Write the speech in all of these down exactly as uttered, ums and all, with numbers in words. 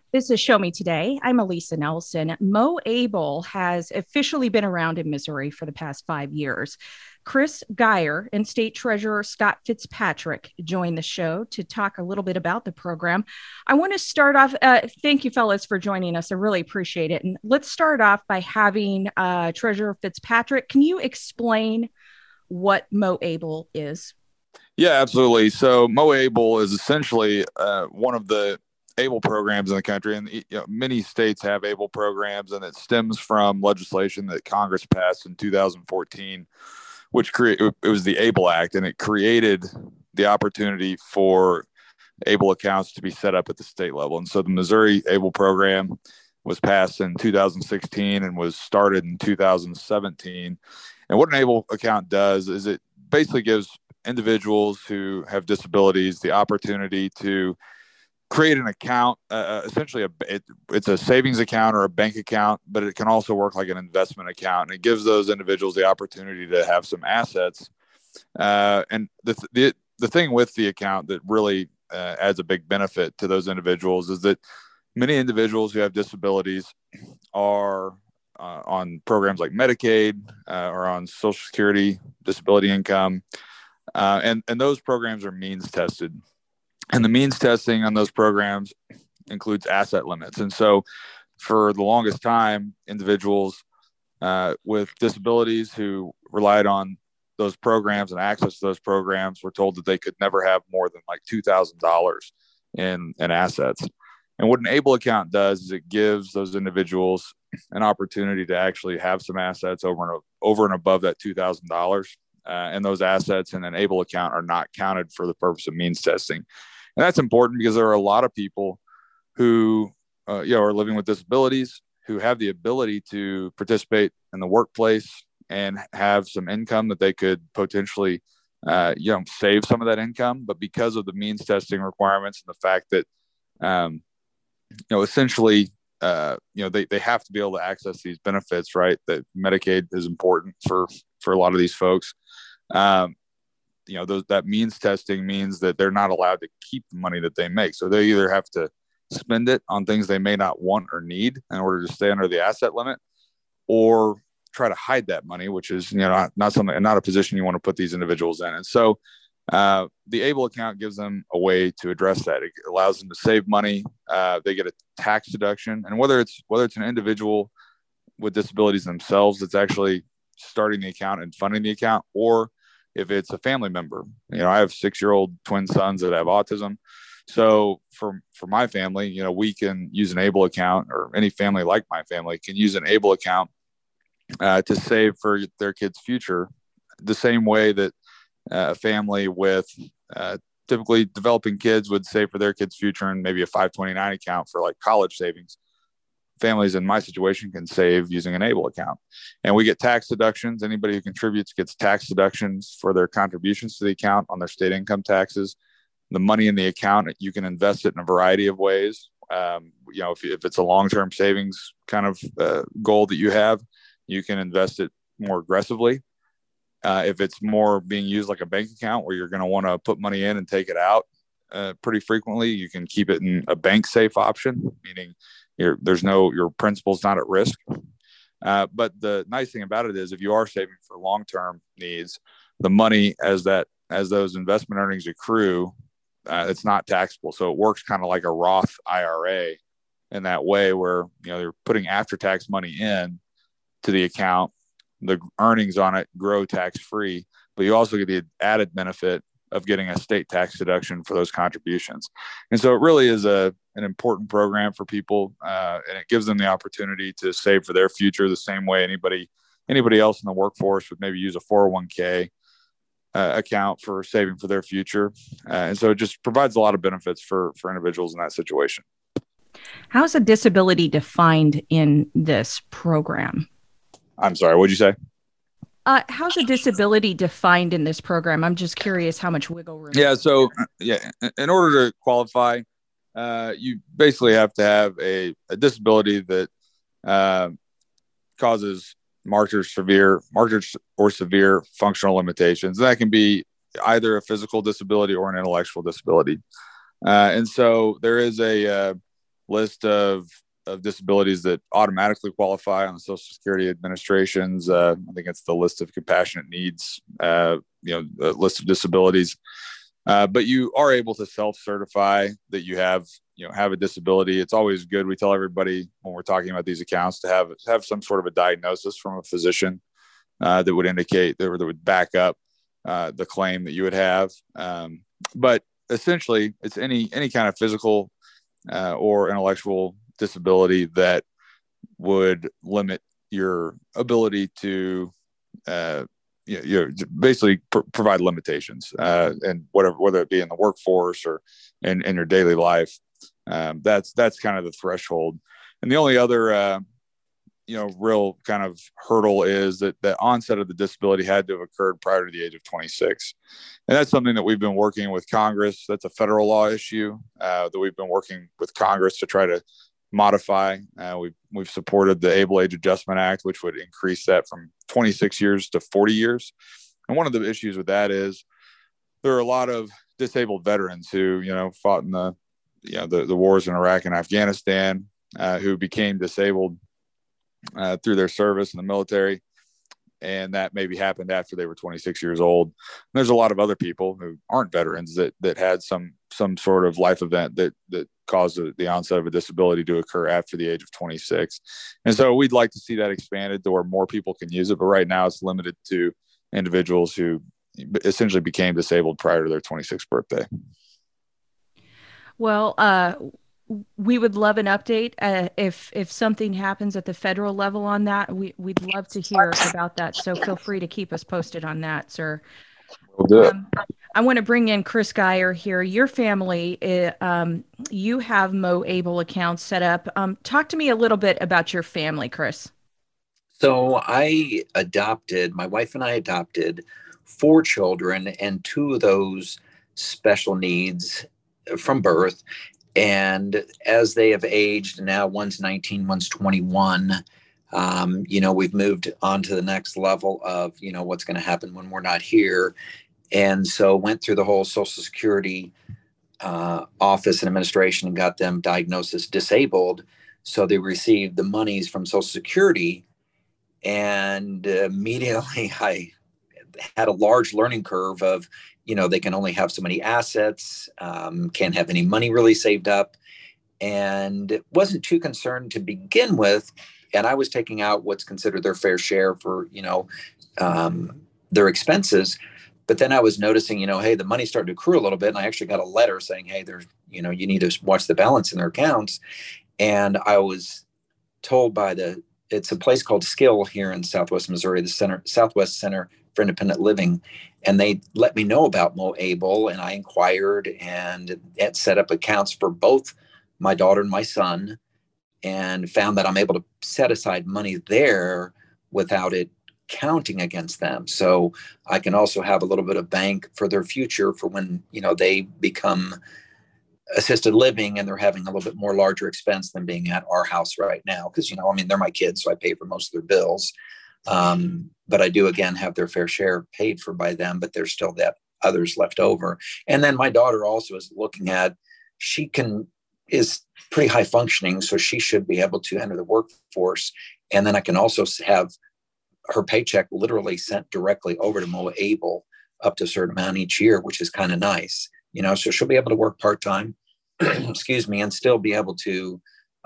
This is Show Me Today. I'm Elisa Nelson. Mo Abel has officially been around in Missouri for the past five years. Chris Geyer and State Treasurer Scott Fitzpatrick joined the show to talk a little bit about the program. I want to start off. Uh, thank you, fellas, for joining us. I really appreciate it. And let's start off by having uh, Treasurer Fitzpatrick. Can you explain what Mo Abel is? Yeah, absolutely. So Mo Able is essentially uh, one of the ABLE programs in the country, and you know, many states have ABLE programs, and it stems from legislation that Congress passed in two thousand fourteen, which created it was the ABLE Act, and it created the opportunity for ABLE accounts to be set up at the state level. And so the Missouri ABLE program was passed in two thousand sixteen and was started in two thousand seventeen. And what an ABLE account does is it basically gives individuals who have disabilities the opportunity to create an account, uh, essentially a, it, it's a savings account or a bank account, but it can also work like an investment account. And it gives those individuals the opportunity to have some assets. Uh, and the, the, the thing with the account that really uh, adds a big benefit to those individuals is that many individuals who have disabilities are uh, on programs like Medicaid uh, or on Social Security, disability income. Uh, and, and those programs are means tested. And the means testing on those programs includes asset limits. And so for the longest time, individuals uh, with disabilities who relied on those programs and access to those programs were told that they could never have more than like two thousand dollars in, in assets. And what an ABLE account does is it gives those individuals an opportunity to actually have some assets over and, over and above that two thousand dollars. Uh, and those assets in an ABLE account are not counted for the purpose of means testing. And that's important because there are a lot of people who uh, you know, are living with disabilities who have the ability to participate in the workplace and have some income that they could potentially uh, you know, save some of that income. But because of the means testing requirements and the fact that, um, you know, essentially, uh, you know, they, they have to be able to access these benefits, right? That Medicaid is important for, for a lot of these folks. Um, you know, those, that means testing means that they're not allowed to keep the money that they make. So they either have to spend it on things they may not want or need in order to stay under the asset limit, or try to hide that money, which is, you know, not, not something, not a position you want to put these individuals in. And so uh, the ABLE account gives them a way to address that. It allows them to save money. Uh, they get a tax deduction. And whether it's, whether it's an individual with disabilities themselves that's actually starting the account and funding the account, or if it's a family member. You know, I have six-year-old twin sons that have autism. So for, for my family, you know, we can use an ABLE account, or any family like my family can use an ABLE account uh, to save for their kids' future, the same way that uh, a family with uh, typically developing kids would save for their kids' future in maybe a five twenty-nine account for like college savings. Families in my situation can save using an ABLE account, and we get tax deductions. Anybody who contributes gets tax deductions for their contributions to the account on their state income taxes. The money in the account, you can invest it in a variety of ways. Um, you know, if, if it's a long-term savings kind of uh, goal that you have, you can invest it more aggressively. Uh, if it's more being used like a bank account where you're going to want to put money in and take it out uh, pretty frequently, you can keep it in a bank safe option, meaning Your, there's no, your principal's not at risk. Uh, but the nice thing about it is if you are saving for long-term needs, the money as that, as those investment earnings accrue, uh, it's not taxable. So it works kind of like a Roth I R A in that way, where, you know, you're putting after-tax money in to the account, the earnings on it grow tax-free, but you also get the added benefit of getting a state tax deduction for those contributions. And so it really is a, an important program for people, uh, and it gives them the opportunity to save for their future the same way anybody, anybody else in the workforce would maybe use a four oh one k uh, account for saving for their future. Uh, and so it just provides a lot of benefits for, for individuals in that situation. How's a disability defined in this program? I'm sorry, what'd you say? Uh, how's a disability defined in this program? I'm just curious how much wiggle room. Yeah. So yeah, in order to qualify, uh, you basically have to have a, a disability that uh, causes marked or severe, marked or severe functional limitations. That can be either a physical disability or an intellectual disability. Uh, and so there is a, uh, list of of disabilities that automatically qualify on the Social Security Administration's. Uh, I think it's the list of compassionate needs, uh, you know, the list of disabilities. Uh, but you are able to self-certify that you have, you know, have a disability. It's always good. We tell everybody when we're talking about these accounts to have have some sort of a diagnosis from a physician uh, that would indicate that, that would back up uh, the claim that you would have. Um, but essentially, it's any any kind of physical uh, or intellectual disability that would limit your ability to uh, you, you basically pr- provide limitations uh, and whatever, whether it be in the workforce or in, in your daily life. Um, that's that's kind of the threshold. And the only other uh, you know real kind of hurdle is that the onset of the disability had to have occurred prior to the age of twenty-six. And that's something that we've been working with Congress. That's a federal law issue uh, that we've been working with Congress to try to modify. Uh, we've, we've supported the Able Age Adjustment Act, which would increase that from twenty-six years to forty years. And one of the issues with that is there are a lot of disabled veterans who, you know, fought in the, you know, the, the wars in Iraq and Afghanistan, uh, who became disabled uh, through their service in the military. And that maybe happened after they were twenty-six years old. And there's a lot of other people who aren't veterans that, that had some, some sort of life event that, that caused the onset of a disability to occur after the age of twenty-six. And so we'd like to see that expanded to where more people can use it. But right now it's limited to individuals who essentially became disabled prior to their twenty-sixth birthday. Well, uh, we would love an update. Uh, if if something happens at the federal level on that, we, we'd love to hear about that. So feel free to keep us posted on that, sir. We'll do it. Um, I want to bring in Chris Geyer here. Your family, uh, um, you have Mo Able accounts set up. Um, talk to me a little bit about your family, Chris. So I adopted, my wife and I adopted four children, and two of those special needs from birth. And as they have aged, now one's nineteen, one's twenty-one, um, you know, we've moved on to the next level of, you know, what's going to happen when we're not here. And so went through the whole Social Security uh, office and administration and got them diagnosed as disabled. So they received the monies from Social Security. And immediately I had a large learning curve of, you know, they can only have so many assets, um, can't have any money really saved up, and wasn't too concerned to begin with. And I was taking out what's considered their fair share for, you know, um, their expenses. But then I was noticing, you know, hey, the money started to accrue a little bit. And I actually got a letter saying, hey, there's, you know, you need to watch the balance in their accounts. And I was told by the, it's a place called Skill here in Southwest Missouri, the Center, Southwest Center for Independent Living. And they let me know about Mo Able, and I inquired and it set up accounts for both my daughter and my son, and found that I'm able to set aside money there without it counting against them. So I can also have a little bit of bank for their future for when, you know, they become assisted living and they're having a little bit more larger expense than being at our house right now. Because, you know, I mean, they're my kids, so I pay for most of their bills. Um, but I do, again, have their fair share paid for by them, but there's still that others left over. And then my daughter also is looking at, she can, is pretty high functioning, so she should be able to enter the workforce. And then I can also have her paycheck literally sent directly over to Mo Able up to a certain amount each year, which is kind of nice, you know, so she'll be able to work part-time, excuse me, and still be able to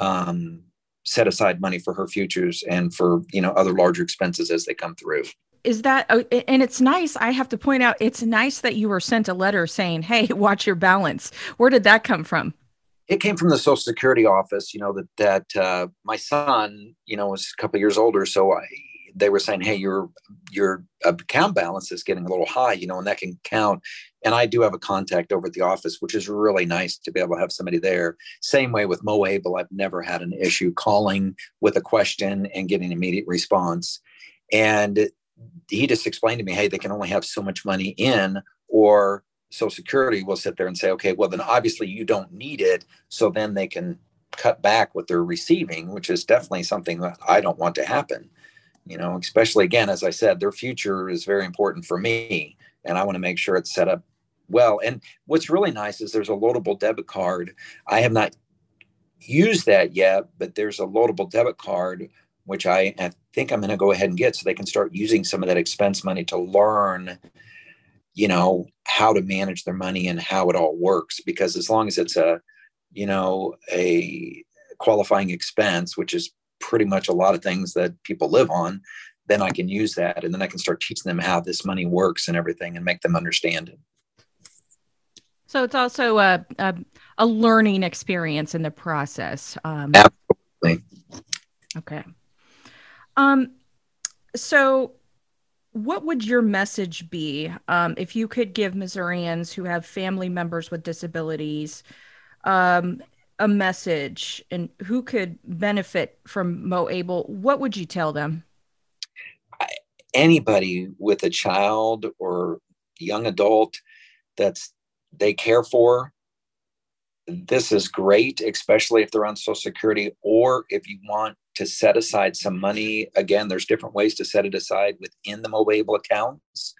um, set aside money for her futures and for, you know, other larger expenses as they come through. Is that, and it's nice, I have to point out, it's nice that you were sent a letter saying, hey, watch your balance. Where did that come from? It came from the Social Security office, you know, that, that uh, my son, you know, was a couple of years older. So I, they were saying, hey, your, your account balance is getting a little high, you know, and that can count. And I do have a contact over at the office, which is really nice to be able to have somebody there. Same way with Mo Able, I've never had an issue calling with a question and getting immediate response. And he just explained to me, hey, they can only have so much money in, or Social Security will sit there and say, okay, well, then obviously you don't need it. So then they can cut back what they're receiving, which is definitely something that I don't want to happen. You know, especially, again, as I said, their future is very important for me, and I want to make sure it's set up well. And what's really nice is there's a loadable debit card. I have not used that yet, but there's a loadable debit card, which I, I think I'm going to go ahead and get so they can start using some of that expense money to learn, you know, how to manage their money and how it all works. Because as long as it's a, you know, a qualifying expense, which is pretty much a lot of things that people live on, then I can use that. And then I can start teaching them how this money works and everything and make them understand it. So it's also a, a, a learning experience in the process. Um, Absolutely. Okay. Um, so what would your message be um, if you could give Missourians who have family members with disabilities um, a message and who could benefit from MoAble? What would you tell them? Anybody with a child or young adult that's they care for, this is great, especially if they're on Social Security, or if you want to set aside some money. Again, there's different ways to set it aside within the MoAble accounts.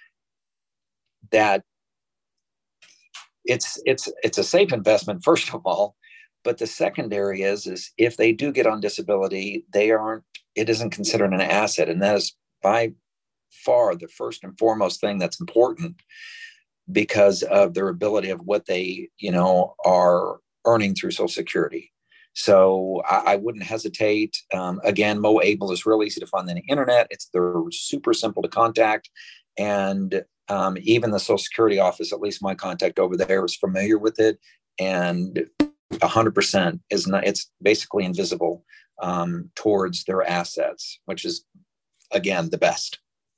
That it's it's it's a safe investment, first of all, but the secondary is is if they do get on disability, they aren't. It isn't considered an asset, and that is by far the first and foremost thing that's important, because of their ability of what they, you know, are earning through Social Security. So I, I wouldn't hesitate. Um, again, MoAble is real easy to find on the internet. It's they're super simple to contact, and um, even the Social Security office, at least my contact over there, is familiar with it, and a hundred percent is not. It's basically invisible um, towards their assets, which is again the best.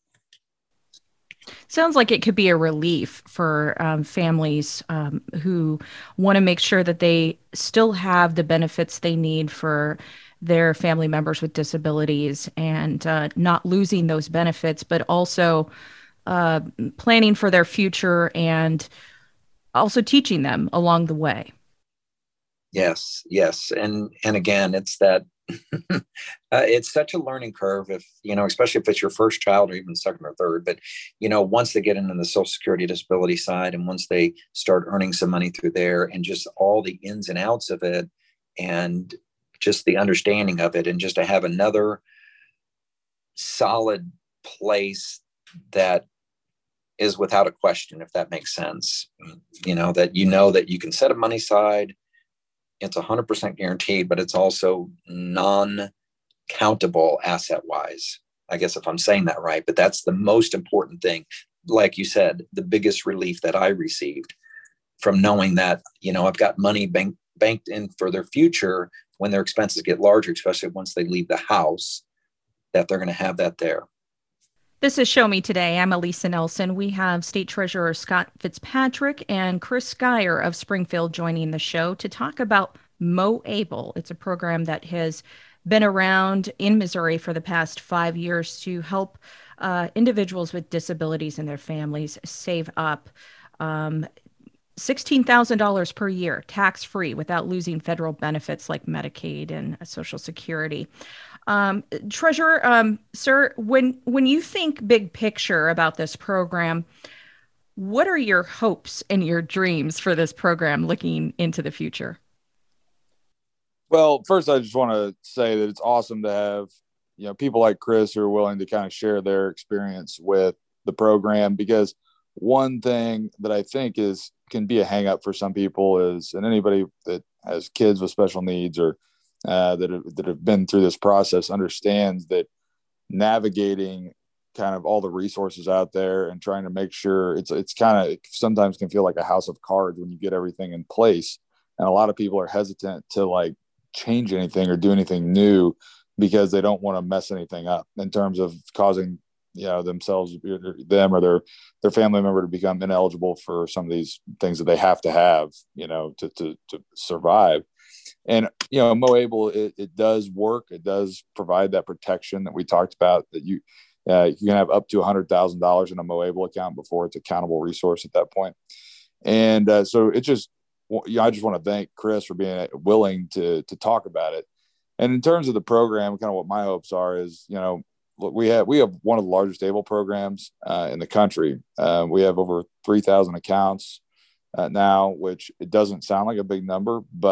Sounds like it could be a relief for um, families um, who want to make sure that they still have the benefits they need for their family members with disabilities, and uh, not losing those benefits, but also uh, planning for their future and also teaching them along the way. Yes, yes. And and again, it's that uh, it's such a learning curve, if you know, especially if it's your first child or even second or third. But you know, once they get into the Social Security disability side, and once they start earning some money through there, and just all the ins and outs of it, and just the understanding of it, and just to have another solid place that is without a question, if that makes sense. You know, that you know that you can set a money side. It's one hundred percent guaranteed, but it's also non-countable asset-wise. I guess if I'm saying that right, but that's the most important thing. Like you said, the biggest relief that I received from knowing that, you know, I've got money bank, banked in for their future when their expenses get larger, especially once they leave the house, that they're going to have that there. This is Show Me Today. I'm Elisa Nelson. We have State Treasurer Scott Fitzpatrick and Chris Geyer of Springfield joining the show to talk about MoAble. It's a program that has been around in Missouri for the past five years to help uh, individuals with disabilities and their families save up um, sixteen thousand dollars per year, tax-free, without losing federal benefits like Medicaid and Social Security. Um, Treasurer, um, sir, when when you think big picture about this program, what are your hopes and your dreams for this program looking into the future? Well, first, I just want to say that it's awesome to have, you know, people like Chris who are willing to kind of share their experience with the program, because one thing that I think is can be a hang up for some people is, and anybody that has kids with special needs or uh, that have, that have been through this process understands that navigating kind of all the resources out there and trying to make sure it's, it's kind of, it sometimes can feel like a house of cards when you get everything in place. And a lot of people are hesitant to like change anything or do anything new because they don't want to mess anything up in terms of causing, you know, themselves, them or their, their family member to become ineligible for some of these things that they have to have, you know, to, to, to survive. And, you know, MoAble, it, it does work. It does provide that protection that we talked about, that you, uh, you can have up to one hundred thousand dollars in a MoAble account before it's a countable resource at that point. And uh, so it just, you know, I just want to thank Chris for being willing to to talk about it. And in terms of the program, kind of what my hopes are is, you know, look, we have we have one of the largest ABLE programs uh, in the country. Uh, we have over three thousand accounts uh, now, which it doesn't sound like a big number, but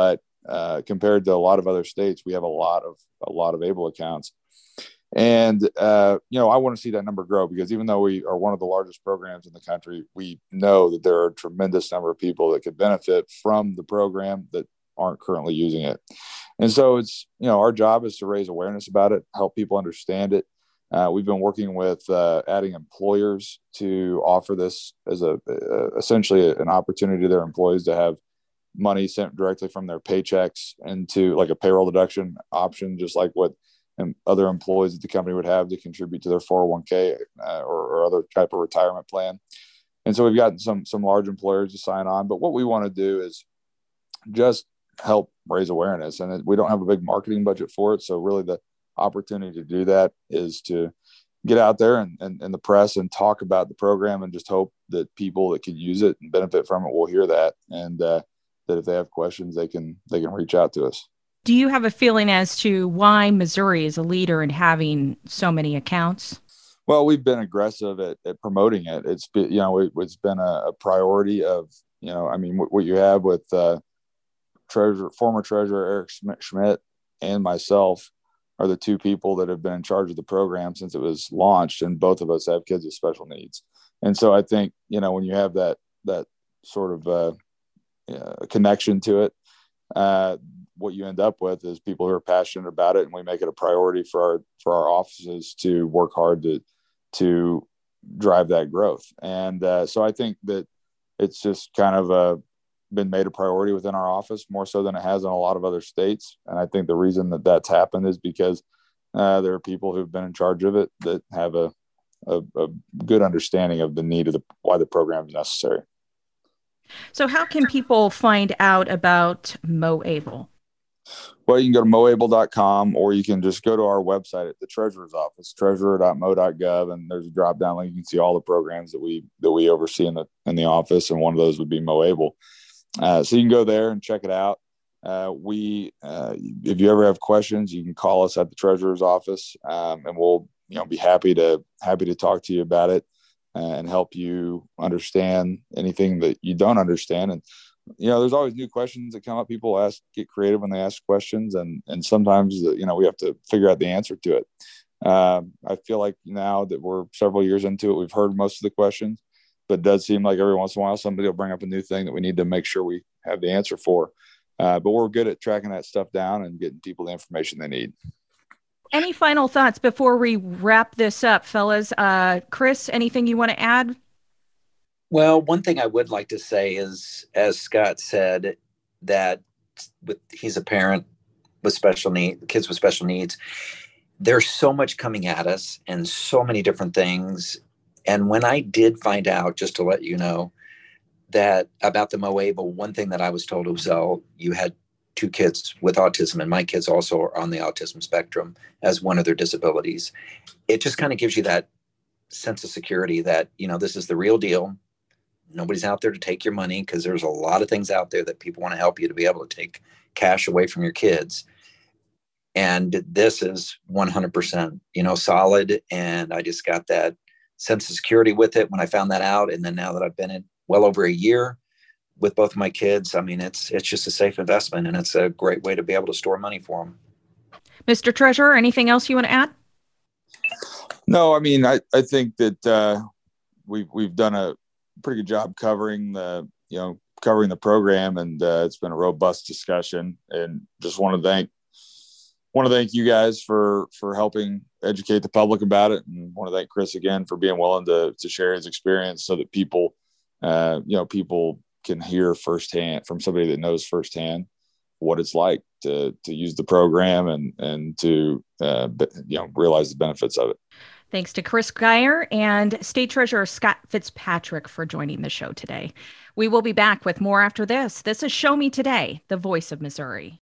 uh, compared to a lot of other states. We have a lot of a lot of ABLE accounts. And, uh, you know, I want to see that number grow, because even though we are one of the largest programs in the country, we know that there are a tremendous number of people that could benefit from the program that aren't currently using it. And so it's, you know, our job is to raise awareness about it, help people understand it. Uh, we've been working with uh, adding employers to offer this as a uh, essentially an opportunity to their employees to have money sent directly from their paychecks into like a payroll deduction option, just like what and other employees that the company would have to contribute to their four oh one k uh, or, or other type of retirement plan. And so we've gotten some some large employers to sign on. But what we want to do is just help raise awareness. And we don't have a big marketing budget for it. So really the opportunity to do that is to get out there and in and, and the press and talk about the program, and just hope that people that can use it and benefit from it will hear that. And uh, that if they have questions, they can they can reach out to us. Do you have a feeling as to why Missouri is a leader in having so many accounts? Well, we've been aggressive at, at promoting it. It's been, you know, it, it's been a, a priority of, you know, I mean, what, what you have with uh, treasurer, former treasurer Eric Schmidt and myself are the two people that have been in charge of the program since it was launched. And both of us have kids with special needs. And so I think, you know, when you have that, that sort of uh, uh, connection to it, uh, what you end up with is people who are passionate about it, and we make it a priority for our for our offices to work hard to to drive that growth. And uh, so I think that it's just kind of uh, been made a priority within our office, more so than it has in a lot of other states. And I think the reason that that's happened is because uh, there are people who've been in charge of it that have a, a, a good understanding of the need of the why the program is necessary. So how can people find out about MoAble? Well, you can go to moable dot com, or you can just go to our website at the treasurer's office, treasurer dot mo dot gov, and there's a drop down link. You can see all the programs that we that we oversee in the in the office, and one of those would be MoAble. Uh, so you can go there and check it out. Uh, we, uh, if you ever have questions, you can call us at the treasurer's office, um, and we'll you know be happy to happy to talk to you about it and help you understand anything that you don't understand. And you know, there's always new questions that come up. People ask, get creative when they ask questions, and and sometimes you know we have to figure out the answer to it. Um, I feel like now that we're several years into it, we've heard most of the questions, but it does seem like every once in a while somebody will bring up a new thing that we need to make sure we have the answer for. Uh, but we're good at tracking that stuff down and getting people the information they need. Any final thoughts before we wrap this up, fellas? Uh, Chris, anything you want to add? Well, one thing I would like to say is, as Scott said, that with he's a parent with special needs, kids with special needs. There's so much coming at us and so many different things. And when I did find out, just to let you know, that about the MoAble, one thing that I was told was, oh, you had two kids with autism, and my kids also are on the autism spectrum as one of their disabilities. It just kind of gives you that sense of security that, you know, this is the real deal. Nobody's out there to take your money, because there's a lot of things out there that people want to help you to be able to take cash away from your kids. And this is one hundred percent, you know, solid. And I just got that sense of security with it when I found that out. And then now that I've been in well over a year with both of my kids, I mean, it's, it's just a safe investment, and it's a great way to be able to store money for them. Mister Treasurer, anything else you want to add? No, I mean, I, I think that uh, we've, we've done a pretty good job covering the, you know, covering the program, and uh, it's been a robust discussion, and just want to thank, want to thank you guys for, for helping educate the public about it. And want to thank Chris again for being willing to, to share his experience so that people, uh, you know, people can hear firsthand from somebody that knows firsthand what it's like to, to use the program and, and to, uh, you know, realize the benefits of it. Thanks to Chris Geier and State Treasurer Scott Fitzpatrick for joining the show today. We will be back with more after this. This is Show Me Today, the voice of Missouri.